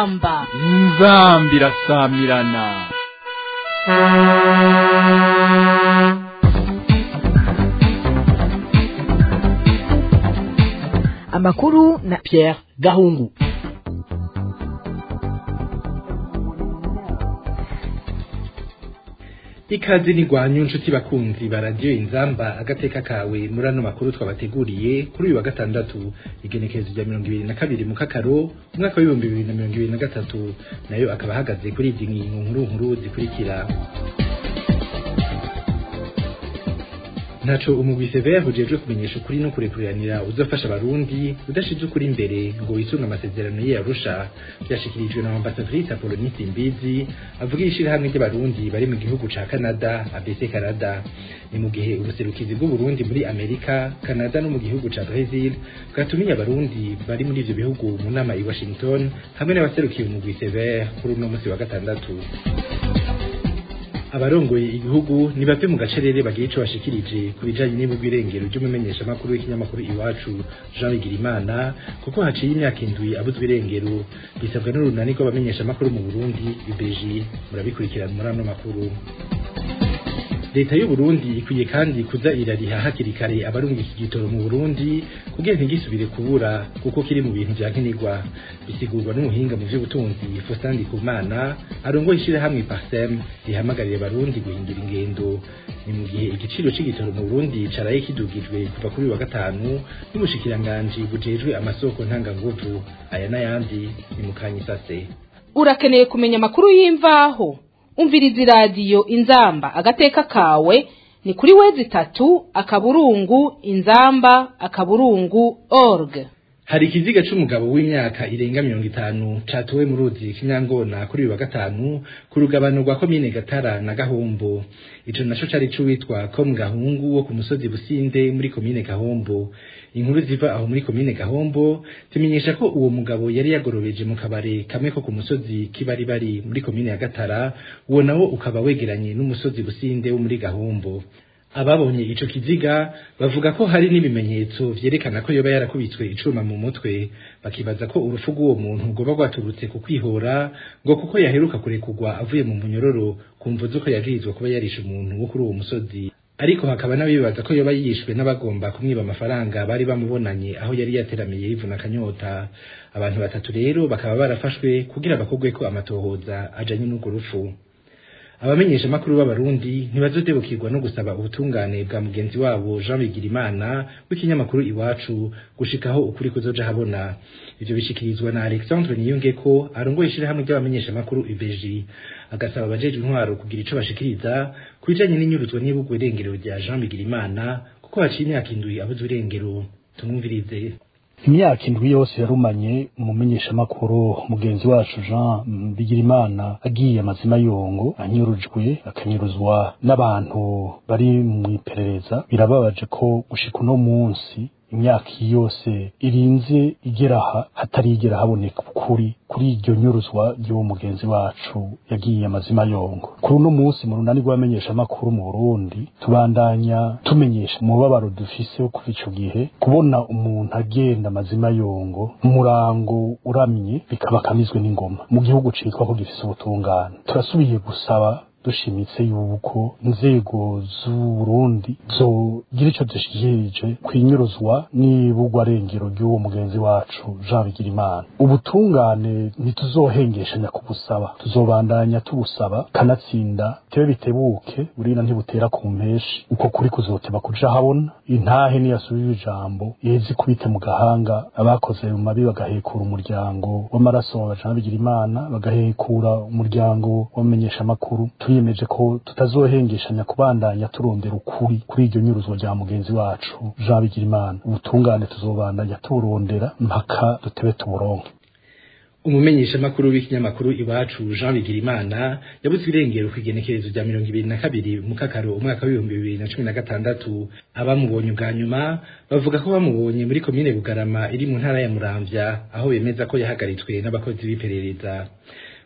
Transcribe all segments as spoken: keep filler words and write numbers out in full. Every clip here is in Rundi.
inzamba inzamba irasamirana. Amakuru na Pierre Gahungu. Ikaze ni gwanyu nshuti bakunzi ba radio Inzamba agateka kawe muri ano makuru twabateguriye kuri uyu wa gatandatu igenekerezo rya mirongo ibiri na kabiri mu kakaro umwaka wa ibihumbi bibiri na mirongo ibiri na gatatu, nayo akaba ahagaze kuri izi ngingo nkuru nkuru zikurikira. Nacho umugwi Severe ujejwe kumenyesha ukuri no kurekuriranira uzafasha abarundi udashize ukuri imbere ngo wisunga amasezerano ye Arusha, byashikirijwe na Ambassadrice Apollonie Simbizi avuga ishirahamwe ry'abarundi bari mu gihugu ca Canada A B C Canada. Ni mu gihe ubuserukizi bw'u Burundi muri Amerika, Canada no mu gihugu ca Brazil bwatumiye abarundi bari muri ivyo bihugu mu nama i Washington hamwe n'abaserukiye umugwi Severe kuri uno musi wa gatandatu. Abarongoye igihugu ni bave mu gacerere bagira ico bashikirije kubijanye n'ibugwirengero ry'umumenyesha makuru w'ikinyamakuru Iwacu Jean Bigirimana, kuko haciye imyaka indwi abuzwe irengero, bisabwa n'urunani rw'abamenyesha makuru mu Burundi B B J. Murabikurikirana muri ano makuru. Leta y'u Burundi ikwiye kandi kuza irariha hakiri kare abarunga iki gitoro mu Burundi kugira ntigisubire kubura, kuko kiri mu bintu vyankenerwa. Bisigurwa n'umuhinga mu vy'ubutunzi Faustin Ndikumana arongoye ishirahamwe Parsem rihamagarira abarundi guhindura ingendo. Ni mu gihe igiciro c'igitoro mu Burundi caraye kidugijwe kuva kuri wa gatanu n'umushikiranganji bujejwe amasoko ntanganguvu. Aya n'ayandi ni mu Kanyisase. Urakeneye kumenya amakuru y'imvaho? Umvirizi radio Inzamba agateka kawe ni kuri wezi tatu akaburungu inzamba akaburungu org. Hari ikiziga c'umugabo w'imyaka irenga mirongo itanu catowe mu ruzi Kinyangona kuri uyu wa gatanu ku rugabano rwa komine Gatara na Gahombo. Ico naco cari cuwitwa Kom Gahungu wo ku musozi Businde muri komine Gahombo. Inkuru ziva aho muri komine Gahombo zimenyesha ko uwo mugabo yari yagorobeje mu kabare kamwe ko ku musozi Kibari bari muri komine ya Gatara, uwo nawo ukaba wegeranye n'umusozi Businde wo muri Gahombo. Ababonye ico kiziga bavuga ko hari n'ibimenyetso vyerekana ko yoba yarakubitswe icuma mu mutwe, bakibaza ko urufu rw'uwo muntu goba rwaturutse ku kwihora, ngo kuko yaheruka kurekurwa avuye mu munyororo kumva zuko yagirizwa kuba yarishe umuntu wo kuri uwo musozi. Ariko hakaba n'abibaza ko yoba yishwe n'abagomba kumwiba amafaranga bari bamubonanye aho yari yateramiye yivuna kanyota. Abantu batatu rero bakaba barafashwe kugira bakogwe ko amatohoza ajanye n'urwo rufu. Abamenyesha makuru b'abarundi ntibazodebukirwa no gusaba ubutungane bwa mugenzi wabo Jean Bigirimana w'ikinyamakuru Iwacu gushikaho ukuri kuzoja habona. Ivyo bishikirizwa na Alexandre Niyongeko arongoye ishirahamwe ry'abamenyesha makuru I B J, agasaba abajeje intwaro kugira ico bashikiriza kubijanye n'inyuruzwa n'ibugwe irengero rya Jean Bigirimana, kuko haciye imyaka indwi abuzwe irengero. Tumwumvirize. Imyaka indwi yose yarumanye umumenyesha makuru mugenzi wacu Jean Bigirimana agiye amazima yongo, anyurujwe akanyuruzwa n'abantu bari mu iperereza. Birababaje ko gushika uno munsi imyaka yose irinze igeraha hatarigera haboneka ukuri kuri iryo nyuruzwa ry'uwo mugenzi wacu yagiye amazima yongo. Kuri uno munsi mu runani rw'abamenyesha makuru mu Burundi tubandanya tumenyesha umubabaro dufise kuri ico gihe, kubona umuntu agenda amazima yongo umurango uramye bikaba kamizwe n'ingoma mu gihugu citwa ko gifise ubutungane. Turasubiye gusaba dushimitse yuko inzego z'u Burundi zogira ico zishikirije kwinyuruzwa n'ibugwa rengero ry'uwo mugenzi wacu Jean Bigirimana. Ubutungane ntituzohengeshanya kubusaba, tuzobandanya tubusaba kanatsinda tebe bitebuke burina ntibutera ku mpeshi, uko kuri kuzoteba kuja habona. Intahe ni yasubije ijambo yezi kubite mu gahanga abakoze mu mabi bagahekura umuryango w'amaraso wa Jean Bigirimana, bagahekura umuryango w'amenyesha makuru. Twiyemeje ko tutazohengeshanya kubandanya turondera ukuri kuri iryo nyuruzwa rya mugenzi wacu Jean Bigirimana. Ubutungane tuzobandanya turondera mpaka dutebe tuburonke. Umumenyesha makuru w'ikinyamakuru Iwacu Jean Bigirimana yabuzwe irengero ku igenekerezo rya mirongo ibiri na kabiri mu kakaro umwaka w'ibihumbi bibiri na cumi na gatandatu. Abamubonye ubwa nyuma bavuga ko bamubonye muri komine Bugarama iri mu ntara ya Muramvya, aho bemeza ko yahagaritswe n'abakozi b'iperereza.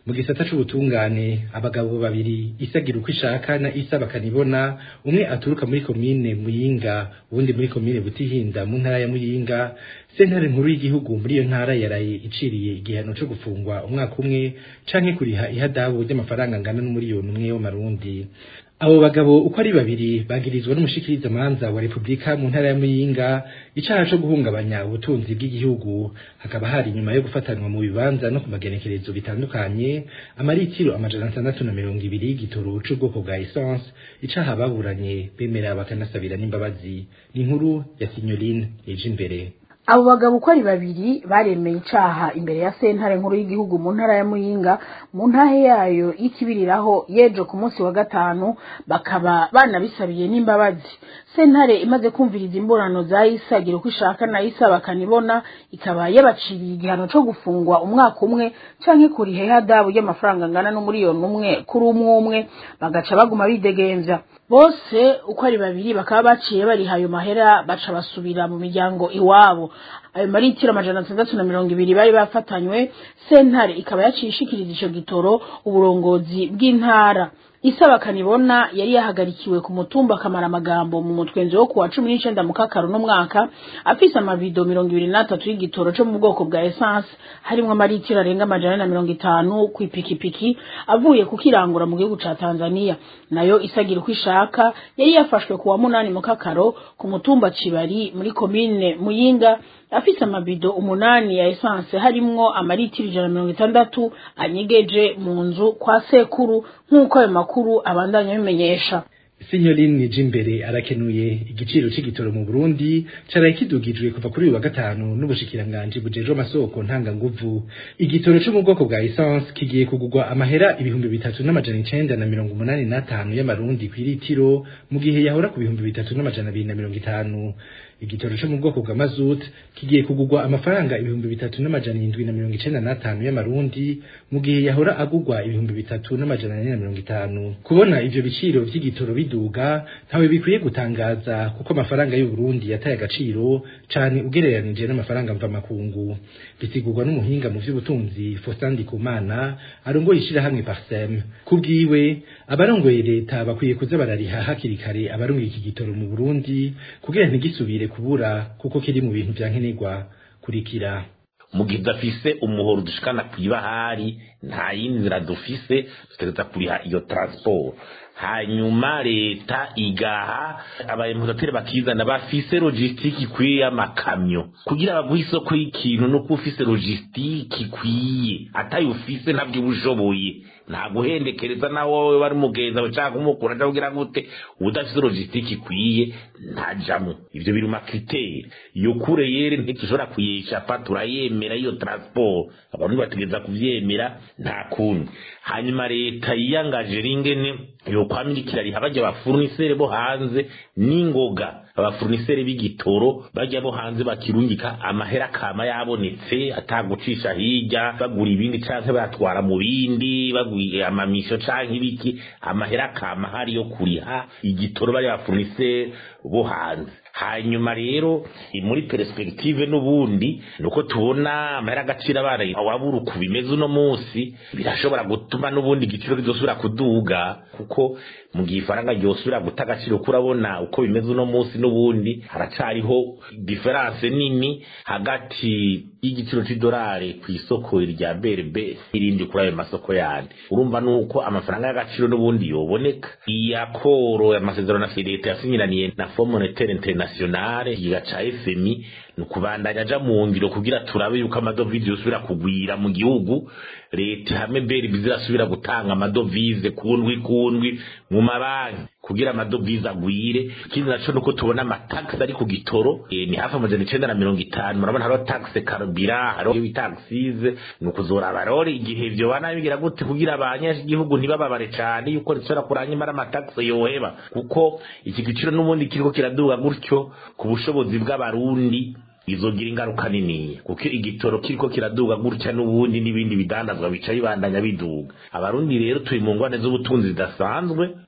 mu gisata c'ubutungane abagabo babiri isagira uko ishaka na isa bakanibona umwe aturuka muri komine Muyinga uwundi muri komine Butihinda mu ntara ya Muyinga sentare nkuru y'igihugu muri iyo ntara yaraye iciriye igihano cyo gufungwa umwaka umwe canke kuriha ihadabu ry'amafaranga angana n'umuriyoni umwe w'amarundi. Abo bagabo uko ari babiri bagirizwa n'umushikiriza manza wa Republika mu ntara ya Muyinga icaha cyo guhungabanya ubutunzi bw'igihugu, hakaba hari nyuma yo gufatanwa mu bibanza no ku magenekerezo bitandukanye amaritiro amajana atandatu na mirongo ibiri y'igitoro c'ubwoko bwa essence, icaha baburanye bemera bakanasabira n'imbabazi. Ni inkuru ya Signoline yeje imbere. Abo bagabo uko ari babiri baremeye icaha imbere ya sentare nkuru y'igihugu mu ntara ya Muyinga mu ntahe yayo y'ikibiriraho yejo ku munsi wa gatanu, bakaba banabisabiye n'imbabazi. Sentare imaze kumviriza imborano za isagira uko ishaka na isa bakanibona ikaba yabaciriye igihano cyo gufungwa umwaka umwe canke kuriha ihadabu y'amafaranga angana n'umuriyoni umwe kuri umwe umwe, bagaca baguma bidegemvya. Bose uko ari babiri bakaba baciye bari hayo mahera baca basubira mu miryango iwabo. Ayo maritiro amajana atandatu na mirongo ibiri bari bafatanywe, sentare ikaba yaciye ishikiriza ico gitoro uburongozi bw'intara. Isa bakanibona yari yahagarikiwe ku mutumba Kamara Magambo mu mutwenzo wo kuwa cumi n'icenda mu Kakaro no mwaka, afise amabido mirongo ibiri na tatu y'igitoro cyo mu bwoko bwa essence harimwo amaritiro arenga amajana na mirongo itanu ku ipikipiki avuye kukirangura mu gihugu ca Tanzania. Nayo isagira uko ishaka yari yafashwe kuwa munani mu Kakaro ku mutumba Cibari muri komine Muyinga, afise amabido umunani ya essence harimwo amaritiro ijana na mirongo itandatu anyegeje mu nzu kwa sekuru, nk'uko ayo makuru abandanya bimenyesha. Signoline Nijimbere arakenuye igiciro c'igitoro mu Burundi caraye kidugijwe kuva kuri uyu wa gatanu n'ubushikiranganje bujejwe amasoko ntanga nguvu. Igitoro cyo mu bwoko bwa essence kigiye kugurwa amahera ibihumbi bitatu n'amajana icenda na mirongo umunani n'atanu y'amarundi kw'iritiro mu gihe yahora ku bihumbi bitatu n'amajana abiri na mirongo itanu. Igitoro cyo mu bwoko bwa mazut kigiye kugurwa amafaranga ibihumbi bitatu n'amajana indwi na mirongo icenda n'atanu y'amarundi mu gihe yahora agurwa ibihumbi bitatu n'amajana ane na mirongo itanu. Kubona ivyo biciro vy'igitoro biduga ntawe bikwiye gutangaza kuko amafaranga y'u Burundi yataye agaciro cane ugereranije n'amafaranga mva makungu. Bisigurwa n'umuhinga mu vy'ubutunzi Faustin Ndikumana arongoye ishirahamwe Parsem. Kubwiwe abarongoye leta bakwiye kuza barariha hakiri kare abarongoye iki gitoro mu Burundi kugira ntigisubire kubura kuko kiri mu bintu vyankenerwa. Kurikira mu gihe dafise umuhoro dushikana kwibahari nta yindi nzira dufise tutegeza kuriha iyo transport, hanyuma leta igaha abayimportateri bakizana bafise logistique ikwiye amakamyo kugira baguhe isoko y'ikintu no kufise logistique ikwiye, atayo ufise ntabwo ubushoboye nta guhendekereza na wowe bari mugenza bacaka umukura aje kugira gute udafise logistique ikwiye ntajamo. Ivyo biri mu critère yo kure yere ntitushobora kuyesha pa turayemera iyo transport, abantu bategeza kuvyemera nta kundi. Hanyuma leta yiyangaje ringene yo kwamikira riha bajya bafournisseur bo hanze n'ingoga, abafournisseur b'igitoro bajya bo hanze bakirungika amahera kama yabonetse atagucisha hirya bagura ibindi canke batwara mu bindi bagwiye amamisho canke ibiki, amahera kama hari yo kuriha igitoro bari bafournisseur bo hanze. Hanyuma rero muri perspective n'ubundi nuko tubona amahera agacira abana wabura uko bimeze uno munsi birashobora gutuma n'ubundi igiciro kizosubira kuduga, kuko mu gihe ifaranga ryosubira guta agaciro kurabona uko bimeze uno munsi n'ubundi haracariho difference nini hagati y'igiciro c'idolari ku isoko rya B R B irindi kuri ayo masoko yandi. Urumva nuko amafaranga y'agaciro n'ubundi yoboneka. Iyakoro y'amasezerano na leta yasinyiraniye na Fond Monetaire Internationale yigaca F M I nukubandanya aja mu ngiro kugira turabe yuko amadovize yosubira kugwira mu gihugu. Leta hamwe B R B zirasubira gutanga amadovize kundwi kundwi mu mabanki kugira amadovize agwire. Ikindi naco nuko tubona amatax ari ku gitoro e, ni hafi amajana icenda na mirongo itanu. Murabona haro tax karubira, haro taxes, nukuzora barori igihe ivyo bana bigira gute kugira abanyagihugu ntibababare cyane yuko ritsora kuranya mara amatax yoheba, kuko iki giciro n'ubundi kiriko kiraduga gutyo ku bushobozi bw'abarundi izogira ingaruka nini, kuko igitoro kiriko kiraduga gutya n'ubundi n'ibindi bidandazwa bica bibandanya biduga. Abarundi rero turi mu ngwane z'ubutunzi zidasanzwe.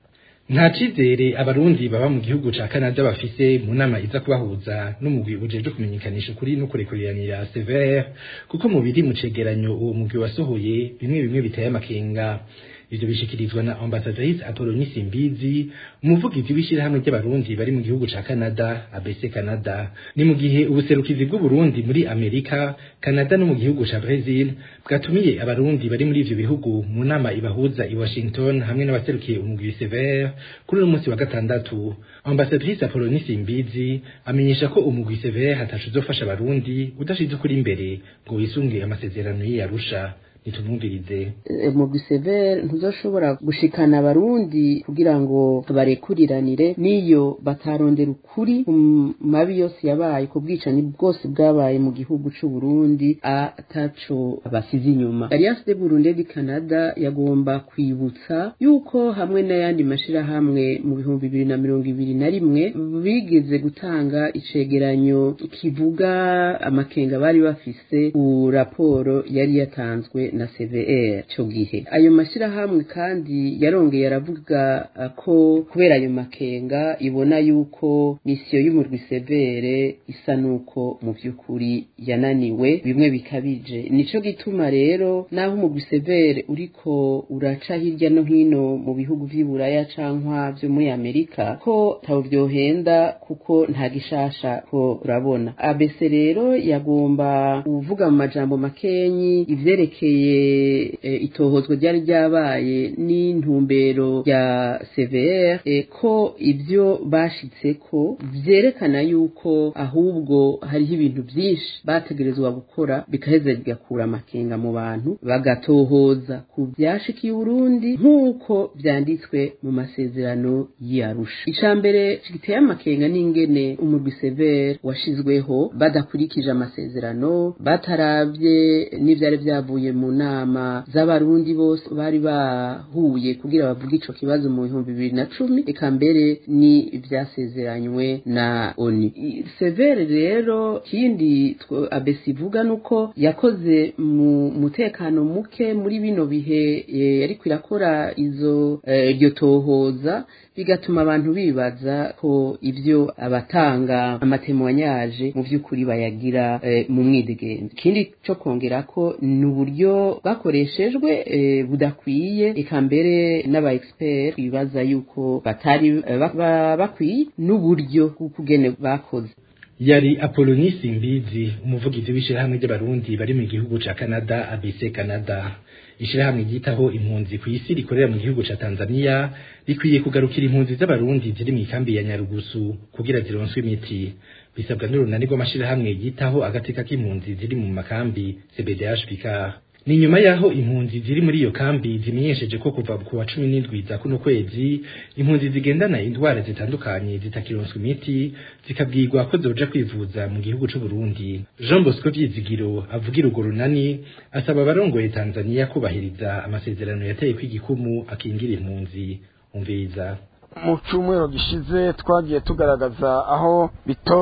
nta cizere abarundi baba mu gihugu ca Canada bafise mu nama iza kubahuza n'umugwi ujejwe kumenyekanisha ukuri no kurekuriranira C V R kuko mu biri mu cegeranyo uwo mugwi wasohoye bimwe bimwe biteye amakenga. Ivyo bishikirizwa na Ambassadrice Apollonie Simbizi, umuvugizi w'ishirahamwe ry'abarundi bari mu gihugu ca Canada, A B C Canada. Ni mu gihe ubuserukizi bw'Uburundi muri Amerika, Canada no mu gihugu ca Brazil bwatumiye abarundi bari muri ivyo bihugu mu nama ibahuza i Washington hamwe n'abaserukiye umugwi C V R kuri uyu munsi wa gatandatu. Ambassadrice Apollonie Simbizi amenyesha ko umugwi C V R hatacu uzofasha abarundi udashize ukuri imbere ngo wisunge amasezerano y'Arusha. Nitumumvirize. Umugwi C V R ntuzoshobora gushikana abarundi kugira ngo barekuriranire niyo batarondera ukuri mu mabi yose yabaye ku bwicanyi bwose bwabaye mu gihugu c'u Burundi ataco basize inyuma. Alliance de Burundi de Canada yagomba kwibutsa yuko hamwe n'ayandi mashira hamwe mu bihumbi bibiri na mirongo ibiri na rimwe bigeze gutanga icegeranyo kivuga amakenga bari bafise ku raporo yari yatanzwe na C V R cyo gihe. Ayo mashira hamwe kandi yarongeye aravuga ko kubera ayo makenga ibona yuko misiyo y'umurwi C V R isa nuko mu byukuri yananiwe bimwe bikabije. Nico gituma rero naho umurwi C V R uriko uraca hirya no hino mu bihugu vy'Iburaya cankwa byo muri Amerika ko tawo byohenda kuko nta gishasha ko urabona. A B C rero yagomba kuvuga mu majambo makenyi ivyerekeye E, itohozwa ryari ryabaye n'intumbero ya C V R e, ko ibyo bashitse ko vyerekana yuko ahubwo hariho ibintu byinshi bategerezwa gukora bikaheza bigakura amakenga mu bantu bagatohoza ku byashikiye Burundi nk'uko vyanditswe mu masezerano y'Arusha. Icambere giteye amakenga n'ingene umurwi C V R washizweho badakurikije amasezerano bataravye n'ivyari vyavuye mu nama z'abarundi bose bari bahuye kugira bavuge ico kibazo mu bihumbi bibiri na cumi eka mbere ni ivyasezeranywe na O N U. C V R rero kindi A B C ivuga nuko yakoze mu mutekano muke muri bino bihe yari kwirakora izo iryo tohoza bigatuma abantu bibaza ko ivyo abatanga amatemwanyaje mu vy'ukuri bayagira e, mu mwidegenzi. Kindi cyo kongera ko n'uburyo bakoreshejwe e, budakwiye eka mbere n'aba expert bibaza yuko batari e, bakwiye n'uburyo kugene bakoze. Yari Apollonie Simbizi, umuvugizi w'ishirahamwe ry'abarundi bari mu gihugu ca Canada, A B C Canada. Ishirahamwe ryitaho impunzi ku isi rikorera mu gihugu ca Tanzania rikwiye kugarukira impunzi z'abarundi ziri mu ikambi ya Nyarugusu kugira zironswe imiti. Bisabwa n'urunani rw'amashirahamwe yitaho agateka k'impunzi ziri mu makambi C B D H P K. Ni nyuma yaho impunzi ziri muri iyo kambi zimenyesheje ko kuva ku wa cumi n'indwi za kuno kwezi impunzi zigendana indwara zitandukanye zitakironswa imiti zikabwirwa ko zoja kwivuza mu gihugu c'u Burundi. Jean Bosco Vyizigiro avugira urwo runani asaba abarongoye Tanzania kubahiriza amasezerano yateye kw'igikumu akingira impunzi. Umviriza. Mu cyumweru gishize twagiye tugaragaza aho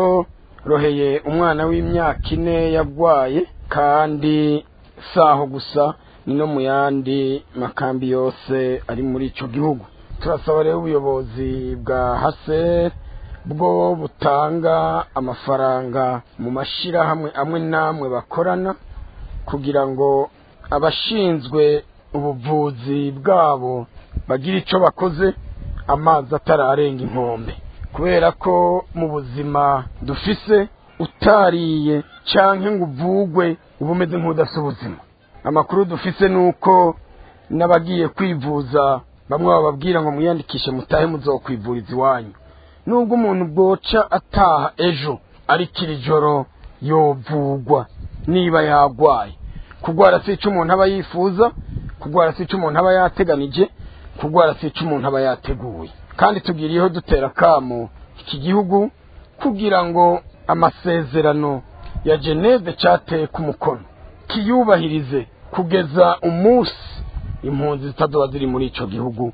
bitoroheye umwana w'imyaka ine yagwaye kandi saho gusa ni no mu yandi makambi yose ari muri ico gihugu. Turasaba rero ubuyobozi bwa H C R bwo butanga amafaranga mu mashira hamwe amwe namwe bakorana kugira ngo abashinzwe ubuvuzi bwabo bagira ico bakoze amazi atararenga inkombe, kubera ko mu buzima dufise utariye canke ngo uvugwe ubumeze nk'udafite ubuzima. Amakuru dufise nuko n'abagiye kwivuza bamwe bababwira ngo muyandikishe mutahe muzokwivuriza iwanyu. Nubwo umuntu bwoca ataha ejo ariko iri joro yovugwa niba yagwaye. Kugwara si ico umuntu aba yifuza, kugwara si ico umuntu aba yateganije, kugwara si ico umuntu aba yateguye. Kandi tugiriyeho dutera kamo iki gihugu kugira ngo amasezerano ya Geneve cateye ku mukono kiyubahirize kugeza umunsi impunzi zitazoba ziri muri ico gihugu.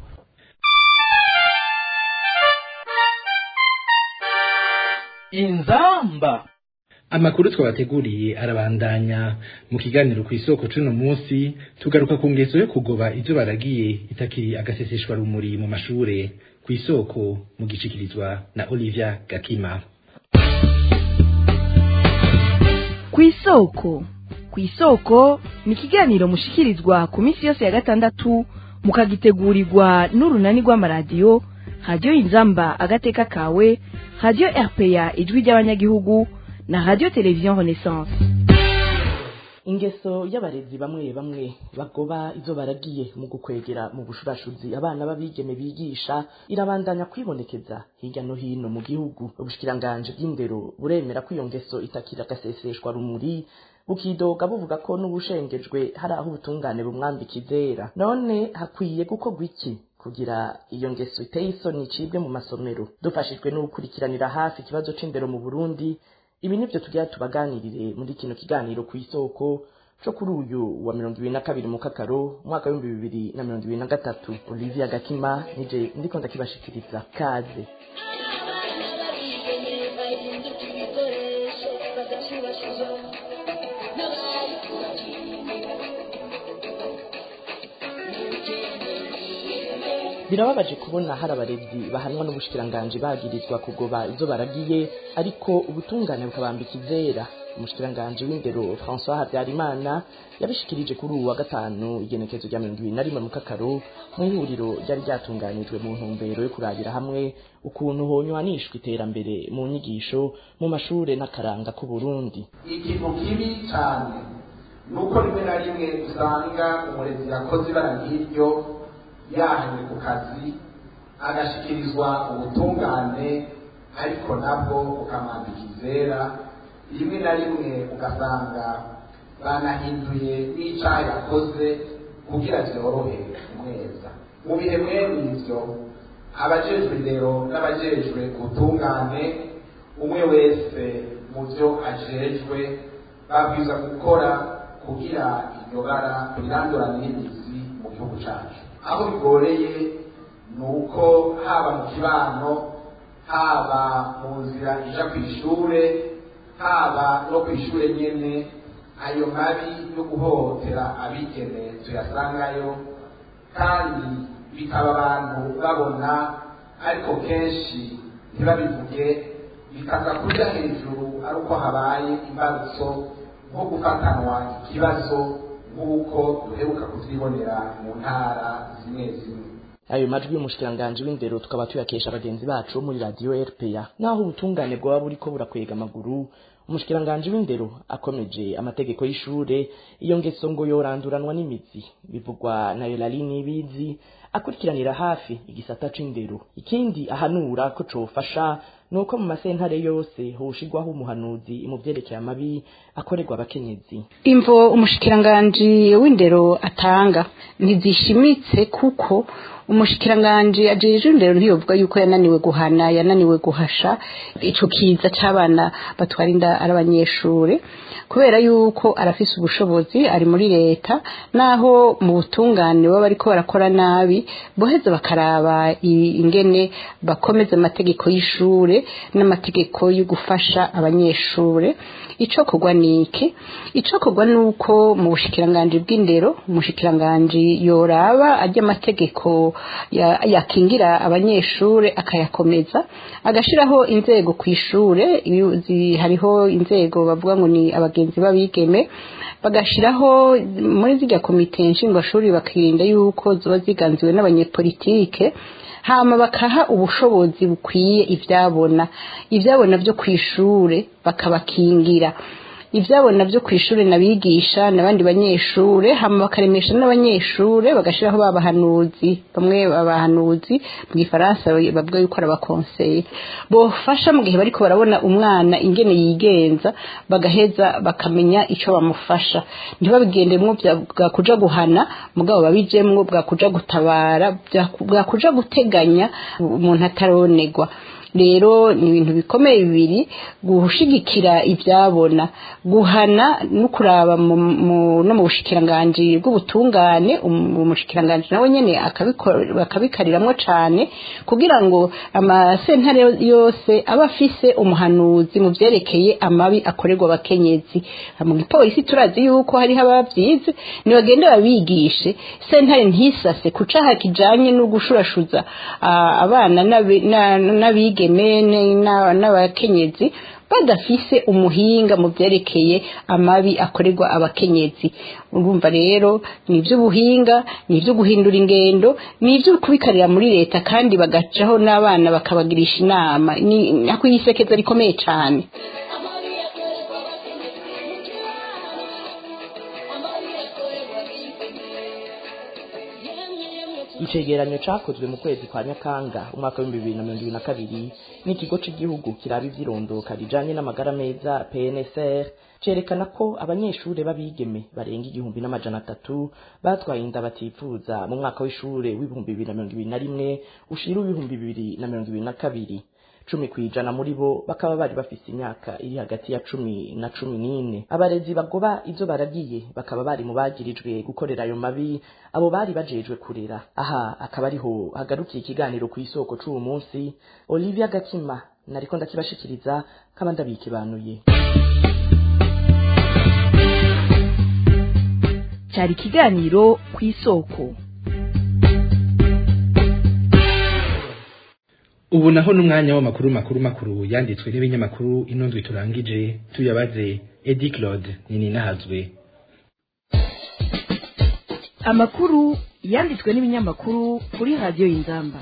Inzamba. amakuru twabateguriye arabandanya. Mu kiganiro ku isoko cuno munsi tugaruka ku ngeso yo kugoba ivyo baragiye itakiri agaseseshwa rumuri mu mashure. Ku isoko mu gishikirizwa na Olivia Gakima. Ku isoko ku isoko ni ikiganiro mushikirizwa ku minsi yose ya gatandatu mukagitegurirwa n'urunani rw'amaradiyo Radio Inzamba agateka kawe, Radio R P A ijwi ry'abanyagihugu na Radio Television Renaissance. Ingeso y'abarezi bamwe bamwe bagoba izo baragiye mu gukwegera mu bushurashuzi abana babigeme bigisha irabandanya kwibonekeza hirya no hino mu gihugu. Ubushikiranganje bw'indero buremera ko iyo ngeso itakira gaseseshwa rumuri, bukidoga buvuga ko n'ubushengejwe hari aho ubutungane bumwambika izera. None hakwiye gukorwa iki kugira iyo ngeso iteye isoni icibwe mu masomero? Dufashijwe n'ukurikiranira hafi ikibazo c'indero mu Burundi, ibi nivyo tugira tubaganirire muri kino kiganiro ku isoko cyo kuri uyu wa mirongo ibiri na kabiri mu Kakaro mwaka wa bibiri na mirongo ibiri na gatatu. Olivia Gakima nije ndiko ndakibashikiriza. Kaze. Birababaje kubona hari abarezi bahanwa n'ubushikiranganje bagirizwa kugoba izo baragiye, ariko ubutungane bukabambika izera. Umushikiranganje w'indero François Habyarimana yabishikirije kuri uwa gatanu igenekezo rya mirongo ibiri na rimwe mu Kakaro mu ihuriro ryari ryatunganijwe mu ntumbero yo kurabira hamwe ukuntu honywanishwa iterambere mu nyigisho mu mashure n'akaranga ku Burundi. Ikintu kibi cyane nuko rimwe na rimwe usanga umurezi yakoze ibara nk'iryo yahanywe ku kazi agashikirizwa ubutungane, ariko nabwo ukamwambika izera. Rimwe na rimwe ugasanga banahinduye n'icaha yakoze kugira vyorohe kumweza. Mu bihe mwene ivyo abajejwe indero n'abajejwe ubutungane umwe wese mu vyo ajejwe babwiza gukora kugira iryo bara kurirandurana n'imizi mu gihugu cacu. Aho bigoreye ni uko haba mu kibano, haba mu nzira ija kw'ishure, haba no kw'ishure nyene, ayo mabi yo guhohotera abigeme tuyasangayo, kandi bikaba abantu babona ariko kenshi ntibabivuge, bikaza kuja hejuru ari uko habaye imbarutso nko gufatanwa ikibazo nk'uko duheruka kuvyibonera mu ntara zimwe zimwe. Ayo majwi y'umushikiranganje w'indero tukaba tuyakesha abagenzi bacu muri Radio R P A. Naho ubutungane bwaba buriko burakwega amaguru, umushikiranganje w'indero akomeje amategeko y'ishure, iyo ngeso ngo yoranduranwa n'imizi. Bivugwa na Yolalini Ibizi akurikiranira hafi igisata c'indero. Ikindi ahanura ko cofasha nuko mu masentare yose hoshigwaho umuhanuzi mu vyerekeye amabi akorerwa abakenyezi. Imvo umushikiranganje w'indero atanga ntizishimitse, kuko umushikiranganje ajeje indero ntiyovuga yuko yananiwe guhana, yananiwe guhasha ico kiza c'abana batwara inda arabanyeshure, kubera yuko arafise ubushobozi, ari muri leta. Naho mu butungane baba bariko barakora nabi, boheza bakaraba ingene bakomeza amategeko y'ishure n'amategeko yo gufasha abanyeshure. Ico kogwa niki? Ico kogwa nuko mu bushikiranganje bw'indero umushikiranganje yoraba ajya amategeko yakingira ya abanyeshure akayakomeza, agashiraho inzego kw'ishure. Hariho inzego bavuga ngo ni abagenzi babigeme, bagashiraho muri zirya komite nshingwashuri bakirinda yuko zoba ziganziwe n'abanyepolitike, hama bakaha ubushobozi bukwiye ivyabona ivyabona byo kw'ishure bakabakingira, ivyabona byo kw'ishure nabigisha nabandi banyeshure, hama bakaremesha n'abanyeshure, bagashiraho babahanuzi, bamwe babahanuzi mu Gifaransa bavuga yuko ari abakonseil, bofasha mu gihe bariko barabona umwana ingene yigenza, bagaheza bakamenya ico bamufasha. Ntibabigendemwo bwa kuja guhana, mugabo babijemwo bwa kuja gutabara, bwa kuja guteganya umuntu ataronegwa. rero ni ibintu bikomeye bibiri gushigikira ibyabona guhana no kuraba no mu bushikiranganje bw'ubutungane umushikiranganje nawe nyene akabikariramwo cane kugira ngo amasentare yose aba afise umuhanuzi mu vyerekeye amabi akorerwa abakenyezi mu gipolisi turazi yuko hari abavyize ni bagende babigishe sentare ntisase kucaha kijanye no gushurashuza abana n'abigeme n'abakenyezi badafise umuhinga mu vyerekeye amabi akorerwa abakenyezi urumva rero ni ivy'ubuhinga ni ivyo guhindura ingendo ni ivyo kubikarira muri leta kandi bagacaho n'abana bakabagirisha inama ni nako yisekeza rikomeye cane. icegeranyo cakozwe mu kwezi kwa Nyakanga umwaka wa bibiri na mirongo ibiri na kabiri n'ikigo c'igihugu kiraba ivyirondoka rijanye n'amagara meza P N S R cerekana ko abanyeshure babigeme barenga igihumbi n'amajana atatu batwaye inda batifuza mu mwaka w'ishure w'ibihumbi bibiri na mirongo ibiri na rimwe ushira ibihumbi bibiri na mirongo ibiri na kabiri cumi kwijana muri bo bakaba bari bafise imyaka iri hagati ya cumi na cumi n'ine. Abarezi bagoba izo baragiye bakaba bari mu bagirijwe gukorera ayo mabi abo bari bajejwe kurera. Aha akaba ariho hagarukiye ikiganiro ku isoko c'uwo munsi. Olivia Gakima nariko ndakibashikiriza kaba ndabikibanuye. Cyari ikiganiro ku isoko. Ubu naho n'umwanya w'amakuru makuru makuru yanditswe n'ibinyamakuru inondwe turangije tuyabaze Edi Claude nini nahazwe. Amakuru yanditswe n'ibinyamakuru kuri radio Inzamba.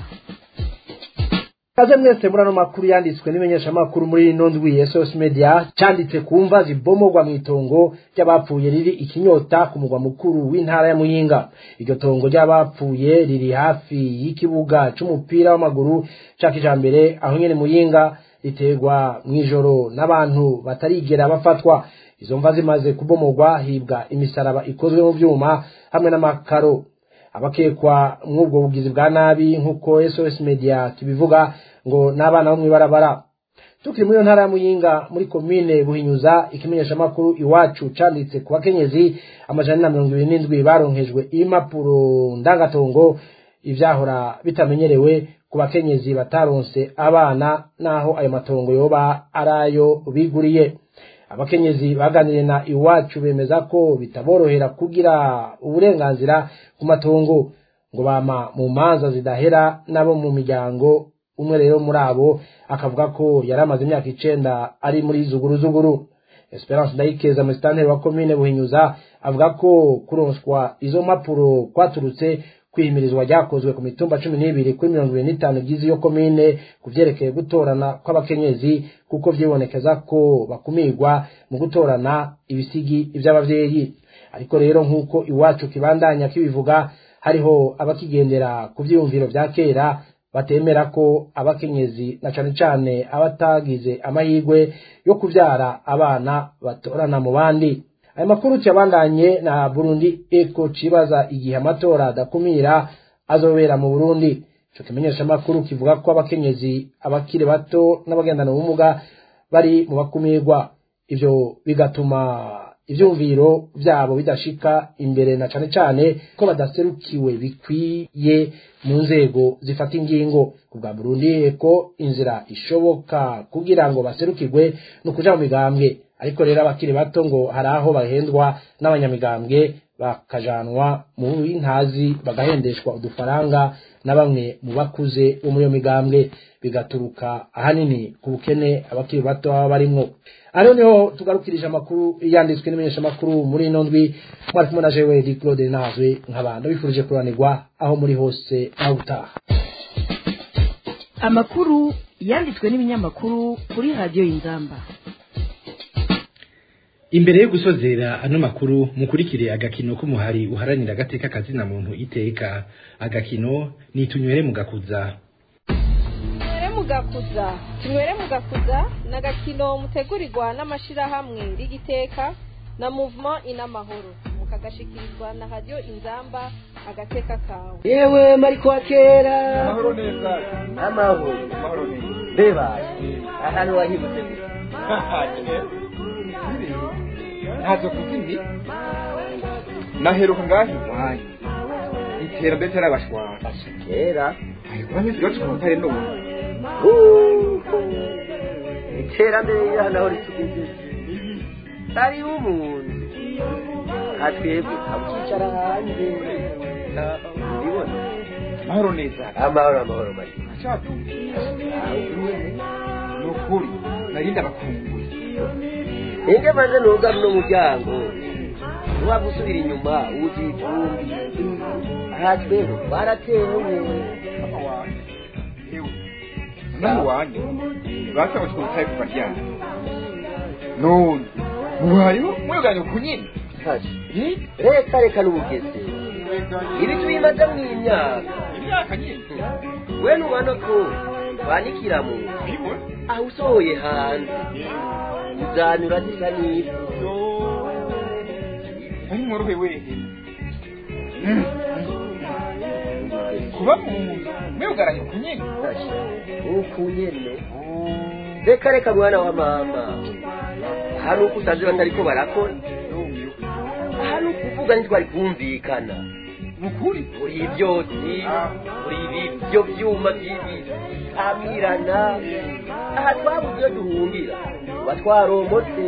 Kaze mwese murano makuru yanditswe n'imenyesha makuru muri inondwe S O S Media cyanditse kumva zibomogwa mwitongo ry'abapfuye riri ikinyota ku mugwa mukuru w'intara ya Muyinga. Iryo tongo ry'abapfuye riri hafi y'ikibuga c'umupira w'amaguru cakijambere aho nyene Muyinga ritegwa mwijoro n'abantu batarigera bafatwa. Izo mva zimaze kubomogwa hibwa imisaraba ikozwe mu vyuma hamwe n'amakaro. Abakekwa mw'ubwo bugizi bwa nabi nkuko S O S Media kibivuga ngo nabana bo mwibarabara. Tukiri muri ntara ya Muyinga muri commune Buhinyuza ikimenyesha makuru iwacu canditse ku bakenyezi amajana mirongo ibiri n'indwi baronkejwe impapuro ndangatongo ivyahora bitamenyerewe ku bakenyezi bataronse abana naho ayo matongo yoba arayo biguriye. Abakenyezi baganire na iwacu bemeza ko bitaborohera kugira uburenganzira ku matongo ngo bama mu manza zidahera nabo mu miryango. Umwe rero muri abo akavuga ko yaramaze imyaka icenda ari muri zuguru zuguru. Esperance Ndayikeza mu stanteri wa commune Buhinyuza avuga ko kuronswa izo mpapuro kwaturutse kwihimirizwa ryakozwe ku mitumba cumi n'ibiri kuri mirongo ibiri n'itanu gize iyo commune kuvyerekeye gutorana kw'abakenyezi kuko vyibonekeza ko bakumirwa mu gutorana ibisigi ivy'abavyeyi. Ariko rero nkuko iwacu kibandanya kibivuga hariho abakigendera ku vyiyumviro vya kera batemera ko abakenyezi na cane cane abatagize amahirwe yo kuvyara abana batorana mu bandi. Aya makuru cyabandanye na Burundi Eco cibaza igihe amatora adakumira azobera mu Burundi. Cyo kimenyesha makuru kivuga ko abakenyezi abakire bato n'abagendana ubumuga bari mu bakumirwa. Ivyo bigatuma ivyumviro vyabo bidashika imbere na cane cane ko badaserukiwe bikwiye mu nzego zifata ingingo. Kubwa Burundi Eco inzira ishoboka kugira ngo baserukirwe no kuja mu migambwe. Ariko rero abakiri bato ngo haraho bahendwa n'abanyamigambwe bakajanwa mu intazi bagahendeshwa udufaranga na bamwe mu bakuze bo muri yo migambwe bigaturuka ahanini ku bukene abakiri bato baba barimwo. Ariho niho tugarukirije amakuru yanditswe n'imenyesha makuru muri inondwi. Mwari kumwe na jewe Di Claude Nazwe nk'abandi bifurije kuranirwa aho muri hose aho gutaha. Amakuru yanditswe n'ibinyamakuru kuri radio Inzamba. Imbere yo gusozera ano makuru mukurikire agakino k'umuhari uharanira agateka kazina muntu iteka. Agakino ni tunywere mugakuza. Tunywere mugakuza, tunywere mugakuza n'agakino mutegurirwa n'amashira hamwe rigiteka na Movement Inamahoro mukagashikirizwa na radio Inzamba agateka kawe. Yewe Mariko Akera. Amahoro neza. Amahoro. Amahoro neza. reba ahantu wahibutse ntazo kuzindi naheruka ngaho iwanyu iterambere ryarabashwara kera uranyuze iwacu ku mutare none iterambere riri naho ritugejeje ari umuntu atwebwe abukicara hanze ubibona amahoro neza amahoro amahoro mari ni ukuri narinda abakumbuye nige maze nugara uno muryango waba usubira inyuma uzi ivumbi aha twebwe twaratewe naho wanyu basaba ko utaye kuva ryana none muhariho mweganye ku nyine reka reka n'ubugeze ibi tubimaze mu imyaka imyaka nyine we nubona ko banikira mu aho usohoye hanze uzanyura zisa n'ivu ari mworohe wehe kuba mu mwugaranye ku nyine uku nyene reka reka mwana wa mama hano uko usanze batariko barakora hano ukuvuga ntitwari kumvikana ukuri uri ibyotsi uri ibyo byuma by'ibitamirana aha twabuze iyo duhungira tuba twaromotse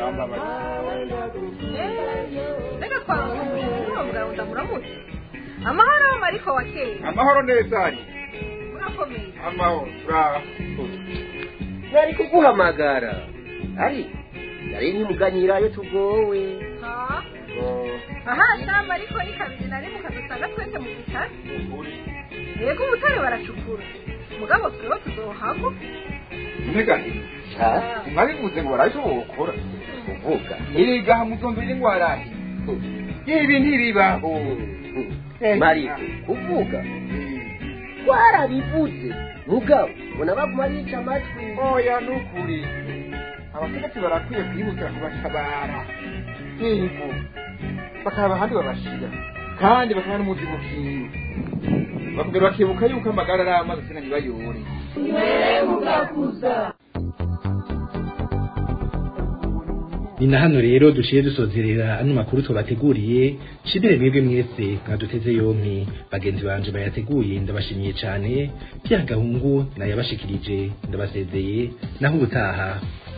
reka twaromotse uwo mugabo ndamuramutse amahoro mariko wa kera amahoro neza ari urakomeye amahoro uraho nari kuguhamagara ari nari ntimuganyira iyo tugowe aha shamba ariko ni kabiri nari mukadusanga twese mu bitaro yego ubutare baracukura mugabo twebwe tuzohako ntegane mwabivuze ngo baraje bokora uvuga irigaha muzombere ngwarahi ibi ntibibaho mariko uvuga twarabivuze mugabo bona baguma bica amatwi oya nukuri abategetsi barakwiye kwihutira kubatabara yego bakaba ahandi babashira kandi bakaba n'umuzi mukiwe bakubwira bakibuka yuko amagara ari amazi sina ntibayore Mwere mugakuza ni na hano rero dushiye dusozerera ano makuru twabateguriye shibire mwebwe mwese mwaduteze yompi bagenzi banje bayateguye ndabashimiye cyane byagahungu nayabashikirije ndabasezeye naho ubutaha